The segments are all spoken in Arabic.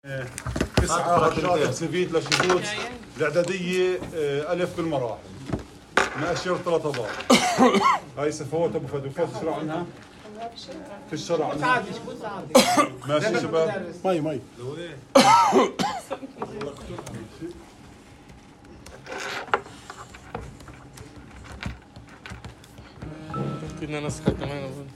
9 رشاط سفيت لشبوت الاعداديه الف بالمراحل مؤشر 3 ضار. هاي سفوت ابو فهد وفهد تشرح عنها في الشرع عنها. ماشي شباب. مي كنا نسخة كمان اظن.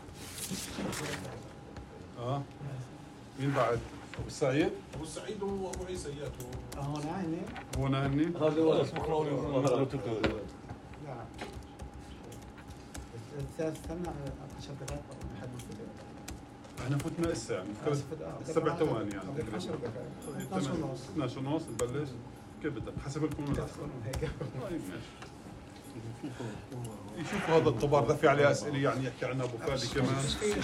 مين بعد؟ ابو السعيد؟ ابو السعيد وابو عيسى اياته. هون هني. هون هني؟ هذا هو اسمه خراوي. لا. الثالث سنة 10 دقائق لحد احنا فتنا الساعة 7 ثواني يعني 10 دقائق 12 ونص 12 ونص نبلش. كيف بدك؟ حسب لكم طيب ماشي. يشوفوا هذا الطبار ده في عليه اسئله يعني يحكي عنها ابو فادي كمان.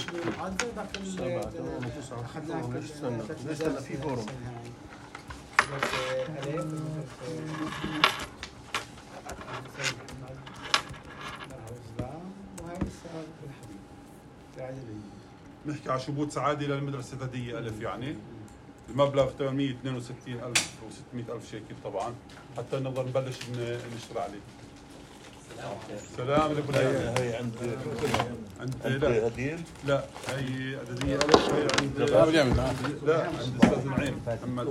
لسه في فورم. نحكي على شبوت سعادة للمدرسة الثانوية ألف يعني المبلغ 862,000 و 600,000 شيكل طبعا حتى نقدر نبلش نشتغل عليه. سلام لابو الهيئة. هي عند لا هديل؟ لا هي اعدادية ألف هي عند لا عند أستاذ نعيم محمد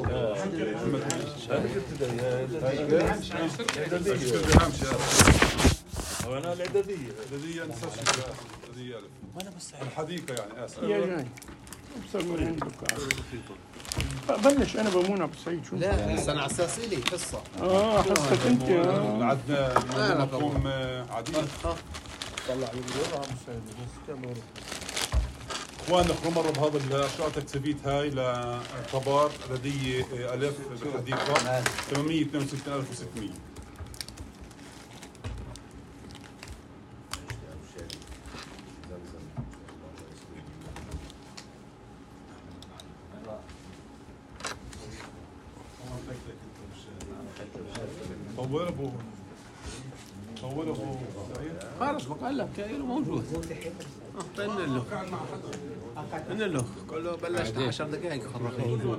وانا الاعدادية نسيت اعدادية ألف الحديقة يعني آسف. يا جاي ابصر من عندك. بلش انا بمون ابو سعيد شو؟ لا السنة على اساس لي قصة. حسك انت. عندنا مفهوم عديد. طلع لي الورقة ابو سعيد بس كم اخواننا اخروا مرة بهذا الشقة تكسفيت هاي لطبار اعدادية ألف بالحديقة 862,600. طول ابو سعيد خارج بقول لك كاينه موجود. طينا له قلنا له قال له بلشت 10 دقائق خرج.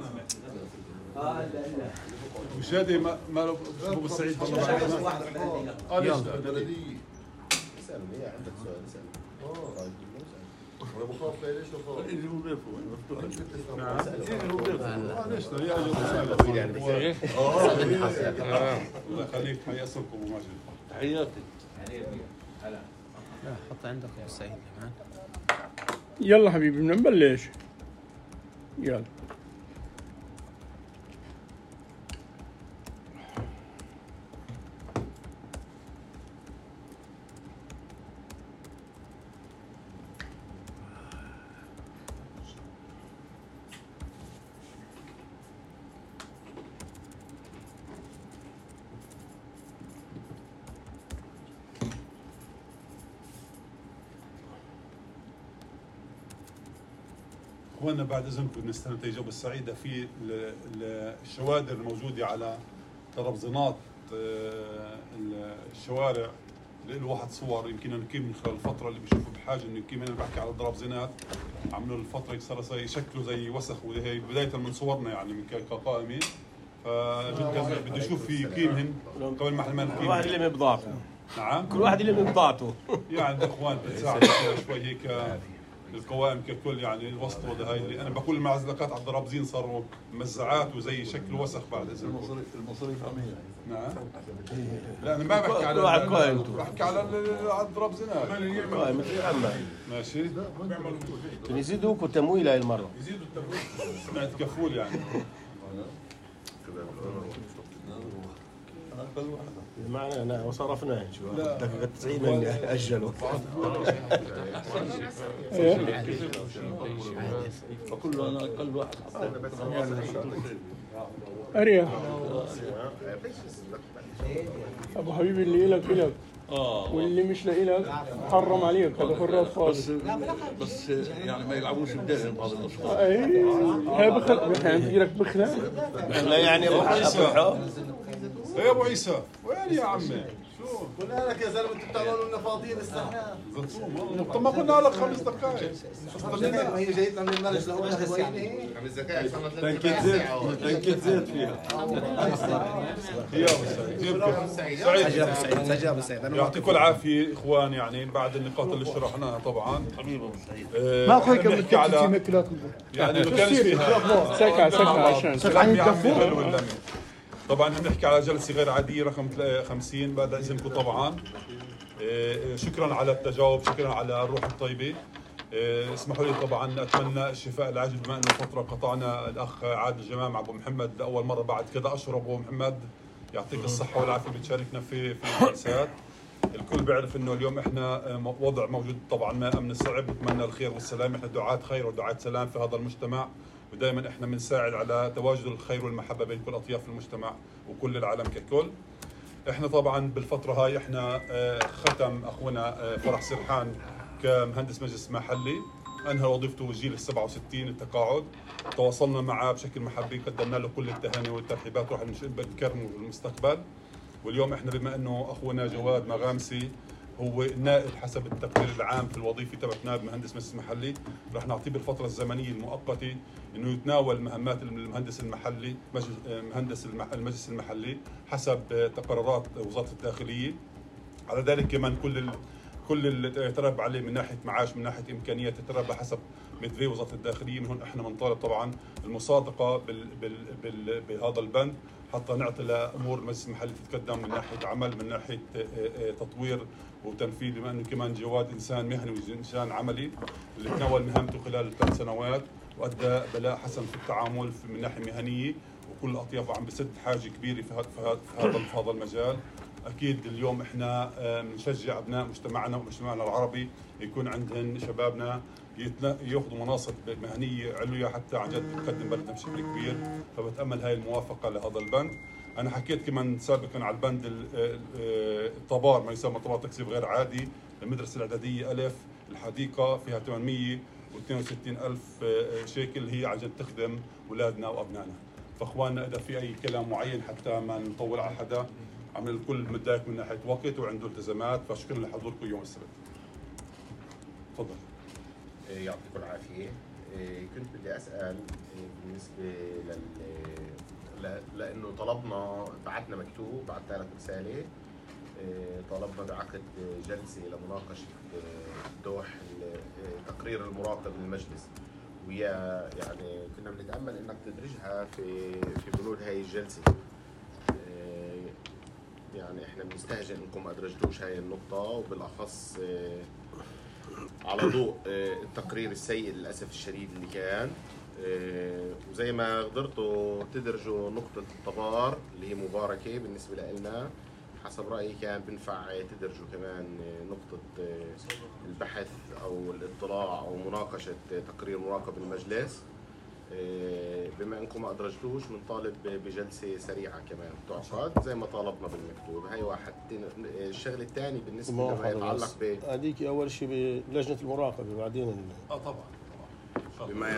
وشادي ما ابو سعيد والله ليش بلدية اسأله هي عندك سؤال اسأله ابو خاف ليش وخاف اللي هو ضيفه مفتوح ليش يا اجل يعني الله يخليك حيا اسمكم ابو ماجد. تحياتي. لا حط عندك ابو سعيد كمان. يلا حبيبي بدنا نبلش. يلا اخواننا بعد اذنكم نستنتج ابو السعيده في الشوادر الموجوده على ترابزينات الشوارع اللي له واحد صور يمكن نكيب من خلال الفتره اللي بيشوفوا بحاجه انه نكيب. انا بحكي على الترابزينات عملوا الفتره صار شكله زي وسخ وهي بدايه من صورنا يعني من كقائمه فجد بدي اشوف في كيمهن قبل ما نكيم. كل واحد يلم بضاعته. نعم كل واحد يلم بضاعته. يعني اخوان بتساعد شوي هيك القوائم ككل يعني الوسطى هاي اللي انا بقول المعزلقات على الدرابزين صاروا مزعات وزي شكل وسخ بعد اذنكم. المصاريف عمية. نعم. لا انا ما بحكي على واحد قائمته. بحكي على الدرابزينات. قائمة العامة. ماشي. يزيدوك تمويل هاي المرة. يزيدوا التمويل. سمعت كفول يعني. معنا انا وصرفناه شو دقيقة 90 اللي اجلوا. فكله انا اقل واحد اريح ابو حبيبي اللي الك الك واللي مش لإلك حرم عليك هذا حراس فاضي. بس يعني ما يلعبوش بدائم هذا الاشخاص. اي هاي بخل عندي لك بخله لا يعني ابو عيسى. يا ابو عيسى وين يا عمي؟ شو قلنا لك يا زلمه انتوا بتعملوا لنا فاضيين استنى. طب ما قلنا لك 5 دقائق. ما هي جايتنا من المرج لهون هويني. 5 دقائق صرنا 3 تنكد زيت فيها. يا سعيد سعيد يعطيكم العافيه اخوان. يعني بعد النقاط اللي شرحناها طبعا ما اخوي نحكي على يعني ما كانش فيها سكع عشان طبعا بنحكي على جلسه غير عاديه رقم 50 بعد اذنكم طبعا. شكرا على التجاوب، شكرا على الروح الطيبه. اسمحوا لي طبعا اتمنى الشفاء العاجل بما انه فتره قطعنا الاخ عادل جمام ابو محمد لاول مره بعد كذا اشهر. ابو محمد يعطيك الصحه والعافيه بتشاركنا في الجلسات. الكل بيعرف انه اليوم احنا وضع موجود طبعا ما امن صعب، بتمنى الخير والسلام. احنا دعاة خير ودعاة سلام في هذا المجتمع، ودائما احنا بنساعد على تواجد الخير والمحبه بين كل اطياف المجتمع وكل العالم ككل. احنا طبعا بالفتره هاي احنا ختم اخونا فرح سرحان كمهندس مجلس محلي، انهى وظيفته جيل ال 67 التقاعد. تواصلنا معه بشكل محبي، قدمنا له كل التهاني والترحيبات، راح نكرمه في المستقبل. واليوم احنا بما انه اخونا جواد مغامسي هو نائب حسب التقرير العام في الوظيفه تبع نائب مهندس مجلس محلي، رح نعطيه بالفتره الزمنيه المؤقته انه يتناول مهمات المهندس المحلي مهندس المجلس المحلي حسب تقريرات وزاره الداخليه. على ذلك كمان كل اللي يتربى عليه من ناحيه معاش، من ناحيه امكانيات، يتربى حسب مدري وزاره الداخليه. من هون احنا بنطالب طبعا المصادقه بهذا البند حتى نعطي لامور المجلس المحلي تتقدم من ناحيه عمل، من ناحيه تطوير وتنفيذ، بما انه كمان جواد انسان مهني وانسان عملي اللي تناول مهمته خلال 3 سنوات وادى بلاء حسن في التعامل من ناحيه مهنيه، وكل اطيافه عم بسد حاجه كبيره في هذا المجال. اكيد اليوم احنا بنشجع ابناء مجتمعنا ومجتمعنا العربي يكون عندهم شبابنا ياخذوا مناصب مهنيه عليا حتى عن جد تقدم بلدنا بشكل كبير. فبتامل هاي الموافقه لهذا البند. انا حكيت كمان سابقا على البند الطبار، ما يسمى طبار تكثيف غير عادي. المدرسه الاعداديه الف الحديقه فيها 862,000 شيكل، هي عن جد تخدم اولادنا وابنائنا. فاخواننا اذا في اي كلام معين حتى ما نطول على حدا، عم الكل متضايق من ناحيه وقت وعنده التزامات، فشكرا لحضوركم يوم السبت. تفضل. يعطيكم العافيه. كنت بدي اسال بالنسبه لانه طلبنا، بعثنا مكتوب، بعثنا لك رساله، طالبنا بعقد جلسه لمناقشه دوح تقرير المراقب للمجلس، ويا يعني كنا بنتامل انك تدرجها في بنود هاي الجلسه. يعني احنا بنستهجن انكم ما ادرجتوش هاي النقطه، وبالاخص على ضوء التقرير السيء للاسف الشديد اللي كان. وزي ما قدرتوا تدرجوا نقطه الطبار اللي هي مباركه بالنسبه لنا، حسب رايي كان بنفع تدرجوا كمان نقطه البحث او الاطلاع او مناقشه تقرير مراقب المجلس. بما انكم ما ادرجتوش بنطالب بجلسه سريعه كمان تعقد زي ما طالبنا بالمكتوب. هي واحد. الشغله الثانيه بالنسبه لما يتعلق هذيك اول شيء بلجنه المراقبه، بعدين طبعا بما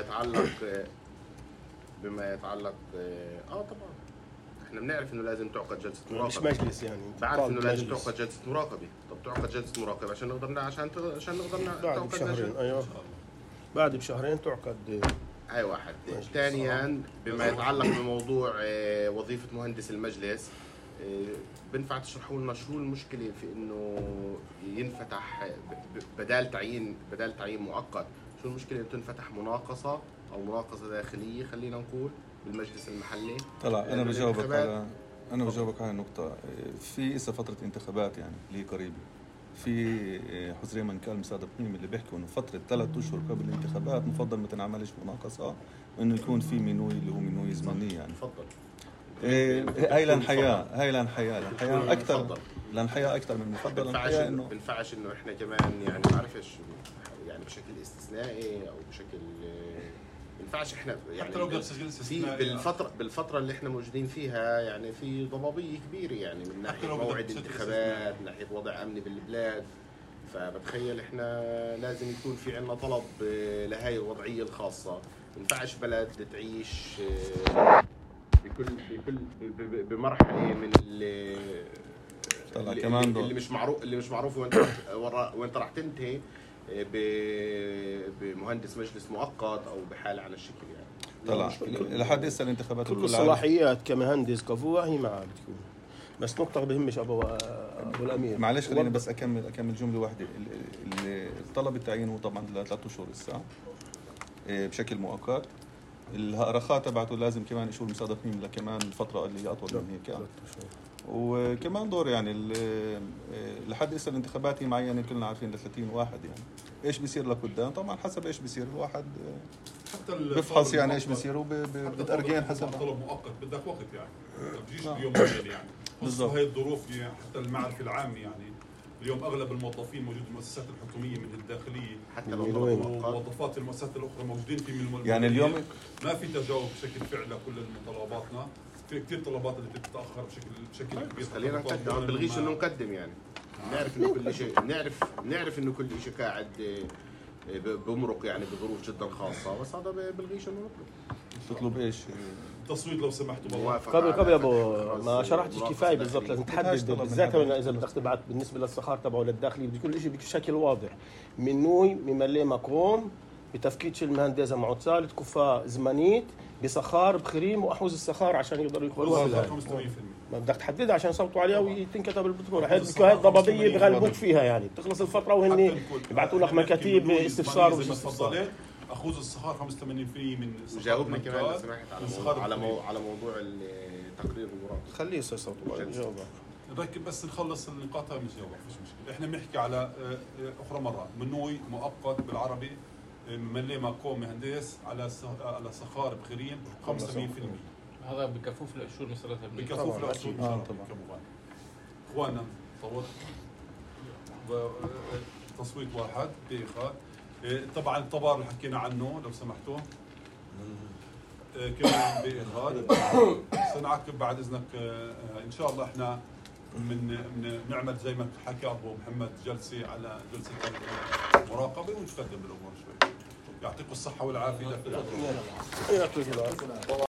يتعلق طبعا احنا بنعرف انه لازم تعقد جلسه مراقبه، مش مجلس يعني. بعرف انه لازم تعقد جلسه مراقبه. طب تعقد جلسه مراقبه عشان نقدر بعد بشهرين. ايوه بعد بشهرين تعقد. هاي واحد. ثانيا بما يتعلق بموضوع وظيفه مهندس المجلس، بنفع تشرحوا لنا شو المشكله في انه ينفتح بدال تعيين مؤقت، شو المشكله انه تنفتح مناقصه او مناقصه داخليه خلينا نقول بالمجلس المحلي؟ طلع انا بجاوبك على النقطه. في إسا فتره انتخابات يعني اللي هي قريبه، في حزري من كان مساعد قيمي اللي بيحكوا انه فتره 3 اشهر قبل الانتخابات مفضل ما تنعملش مناقصه، وانه يكون في مينوي اللي هو مينوي زمني يعني. تفضل. هاي الانحياء اكثر من مفضل. ما بنفعش انه احنا كمان يعني ما بعرفش يعني بشكل استثنائي او بشكل ما ينفعش احنا يعني حتى لو في بالفتره اللي احنا موجودين فيها يعني في ضبابيه كبيره يعني من ناحيه موعد انتخابات، من ناحيه وضع امني بالبلاد. فبتخيل احنا لازم يكون في عندنا طلب لهي الوضعيه الخاصه. ما ينفعش بلد تعيش بمرحله من طلع كمان دور اللي مش معروف وين راح تنتهي بمهندس مجلس مؤقت او بحاله على الشكل يعني. طلع لحد هسه الانتخابات كل الصلاحيات كمهندس كفوة هي معاه بتكون، بس نقطة بهمش أبو الأمير. معلش خليني بس أكمل جملة واحدة. الطلب التعيين هو طبعا ل3 أشهر لسه بشكل مؤقت. الرخاء تبعته لازم كمان يشوف المساعدة كمان الفترة اللي أطول من هيك يعني. وكمان دور يعني لحد هسه الانتخابات هي معينة كلنا عارفين ل30 واحد يعني. ايش بيصير لقدام طبعا حسب ايش بيصير الواحد بفحص يعني ايش بيصير وبتأرجين حسب طلب مؤقت بدك وقت يعني ما بتجيش بيوم وليله يعني. بالضبط هاي الظروف حتى المعرفة العامة يعني اليوم اغلب الموظفين موجودين في المؤسسات الحكوميه من الداخليه حتى لو موظفات المؤسسات الاخرى موجودين في من يعني اليوم ما في تجاوب بشكل فعلي لكل مطالباتنا. في كثير طلبات اللي بتتاخر بشكل كبير. خلينا نقدم ما بلغيش انه نقدم يعني. نعرف انه كل شيء نعرف انه كل شيء قاعد بمرق يعني بظروف جدا خاصه، بس هذا بلغيش انه نطلب. تطلب ايش؟ تصويت لو سمحتوا. قبل ابو ما شرحتش كفايه بالضبط. لازم تحدد بالذات اذا بدك تبعت بالنسبه للصخار تبعه للداخلي بكل شيء بشكل واضح. منوي مملي مقوم بتفكيك المهندس معه ثالث كفاء زمنيت بصخار بخريم واحوز الصخار عشان يقدروا يدخلوها. ما بدك تحددها عشان يصوتوا عليها وتنكتب بالبطوله. هاي الضبابيه بغلبوك فيها يعني بتخلص الفتره وهن يبعثوا لك مكاتيب استفسار واستفسار. اخوذ الصخار 85% من وجاوبنا كمان لو سمحت على موضوع التقرير المراد. خليه يصوتوا يجاوب. ركب بس نخلص النقاط هاي نجاوب مفيش مشكله. احنا بنحكي على اخرى مره منوي مؤقت بالعربي ملي ماكو مهندس على صخار بخريم 85%. هذا بكفوف الاشهر مسيرتها بكفوف الاشهر طبعا. اخواننا صوت تصويت واحد بإخاء. طبعا الطبار اللي حكينا عنه لو سمحتوا كمان بإخاء. سنعقب بعد اذنك ان شاء الله. احنا من نعمل زي ما حكى ابو محمد جلسه على جلسه مراقبه ونتقدم بالامور شوي. يعطيكم الصحه والعافيه. يعطيك العافيه.